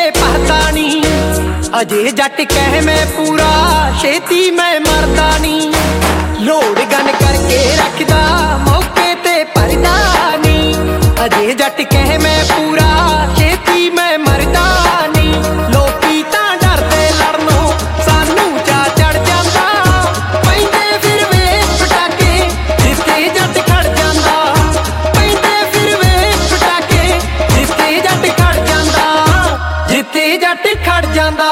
पता नी अजे जट कह मैं पूरा छेती मैं मरदा नी लोड गन करके रखदा मौके ते परदा नी अजे जट कह मैं पूरा छेती मैं मरदा नी लोकी तां डरदे लड़नों सानू चा चढ़ जांदा पैंदे फिर वे पटाके जिथे जट खड़ जांदा पैंदे फिर वे पटाके जिथे जट खड़ जांदा जिथे जट खड़ जांदा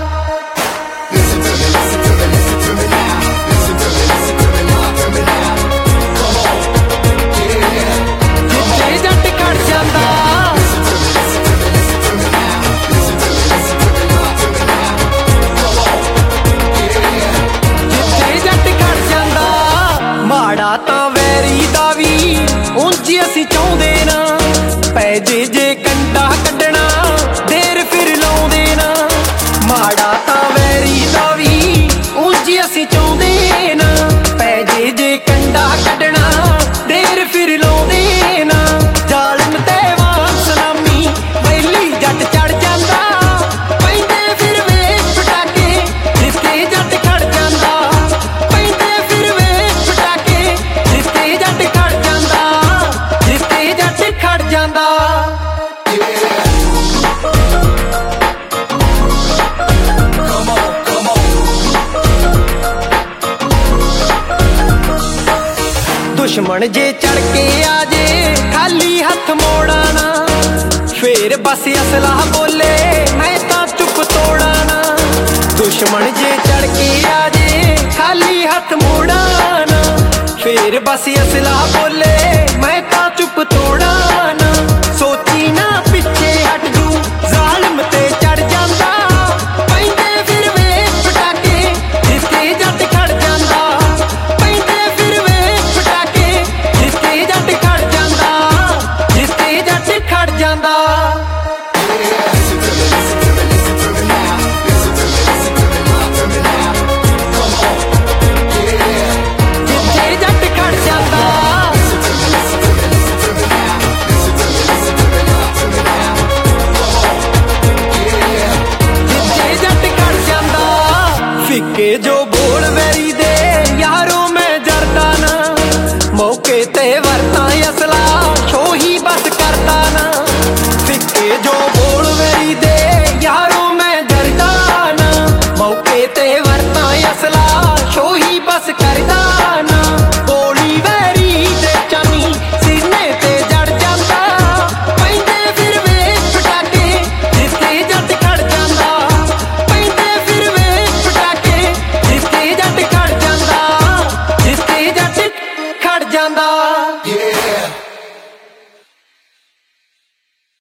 ਅਸੀਂ ਚਾਹੁੰਦੇ ਨਾ ਪੈ ਜੇ ਕੰਡਾ ਕੱਢਣਾ ਦੇਰ ਫਿਰ ਲਾਉਂਦੇ ਨਾ ਮਾੜਾ ਤਾਂ ਵੈਰੀ ਦਾ ਵੀ ਉਂਝ ਅਸੀਂ ਚਾਹੁੰਦੇ ਨਾ ਪੈ ਜੇ ਕੰਡਾ ਕੱਢਣਾ ਦੇਰ ਫਿਰ ਲਾਉਂਦੇ ਨਾ ਜ਼ਾਲਮ ਤੇ ਵਾਰ ਸਲਾਮੀ ਵੈਲੀ ਜੱਟ ਚੜ ਜਾਂਦਾ ਪੈਂਦੇ ਫਿਰ ਵੇ ਪਟਾਕੇ ਜਿੱਥੇ ਜੱਟ ਖੜ ਜਾਂਦਾ ਪੈਂਦੇ ਫਿਰ ਵੇ ਪਟਾਕੇ ਜਿੱਥੇ ਜੱਟ ਖੜ ਜਾਂਦਾ जट खड़ जांदा दुश्मन जे चढ़ के आजे खाली हथ मोड़ा ना फिर बस असला बोले मैं तां चुप तोड़ा ना दुश्मन जे चढ़ के आजे खाली हथ मोड़ा ना फिर बस असला बोले मैं तां चुप तोड़ा ना सोची ना पिछे हट जू जालिम ते चढ़ जांदा पैंदे फिर वे पटाके जिथे जट खड़ जांदा पैंदे फिर वे पटाके जिथे जट खड़ जांदा जिथे जट खड़ जांदा के जो